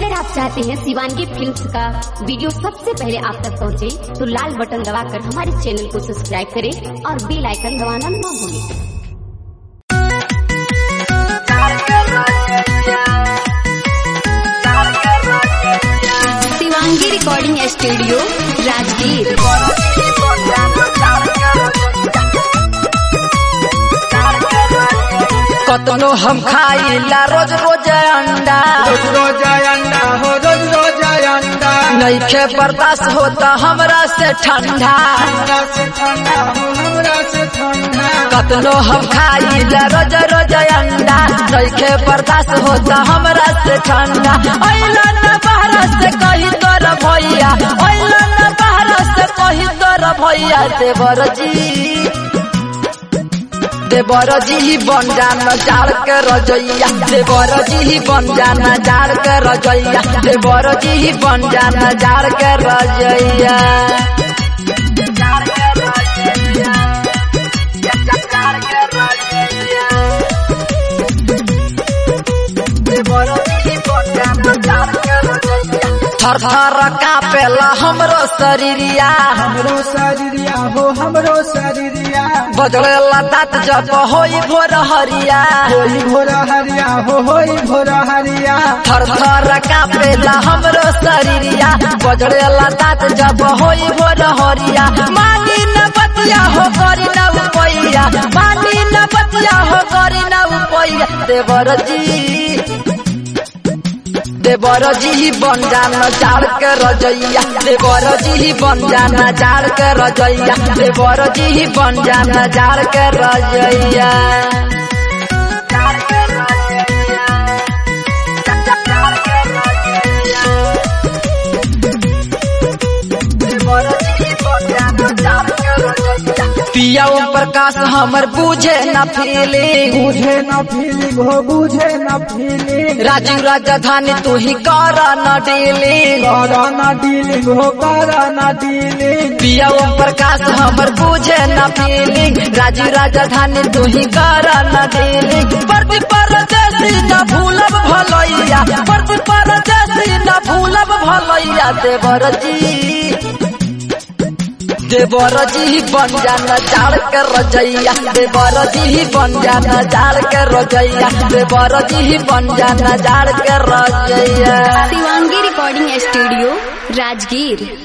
अगर आप चाहते हैं शिवांगी फिल्म्स का वीडियो सबसे पहले आप तक पहुंचे, तो लाल बटन दबाकर हमारे चैनल को सब्सक्राइब करें और बेल आइकन दबाना न भूलें। Shivangi recording studio Rajgir. कतनो हम खाइला रोज रोज अंडा, नइखे बर्दाश्त होता हमरा से ठंडा। कतनो हम खाइला रोज रोज अंडा, नइखे बर्दाश्त होता हमरा से ठंडा। अइला न बाहर से कही तोर भैया, अइला न बाहर से कही तोर भैया। देवर जी बन जाना जाड़ के रजैया, देवर जी बन जाना जाड़ के रजैया, देवर जी बन जाना जाड़ के रजैया। थर थर कापेला हमरो शरीरिया, हो हमरो शरीरिया। बजड़ेला दाँत जब होई भोर हरिया, भोर हरिया होई भोर हरिया। थर थर कापेला हमरो शरीरिया, बजड़ेला दाँत जब होई भोर हरिया। मानी न बतिया हो करी न उपैया, मानी न बतिया हो करी न उपैया। देवर जी बन जाना जाड़ के रजैया, देवर जी बन जाना जाड़ के रजैया, देवर जी बन जाना जाड़ के रजैया। पिया प्रकाश हमर बुझे न फीलिंग, बुझे न फीलिंग हो बुझे न फीलिंग। राजू राजधानी तू ही कर न डीलिंग, कर न डीलिंग हो कर न डीलिंग। पिया प्रकाश हमर बुझे न फीलिंग, राजू राजधानी तू ही कर न डीलिंग। प्रति परदेसी न भूलब भलैया, प्रति परदेसी न भूलब भलैया। देवर जी बन जाना जाड़ के रजैया, देवर जी बन जाना जाड़ के रजैया, देवर जी बन जाना जाड़ के रजैया। Shivangi recording studio Rajgir.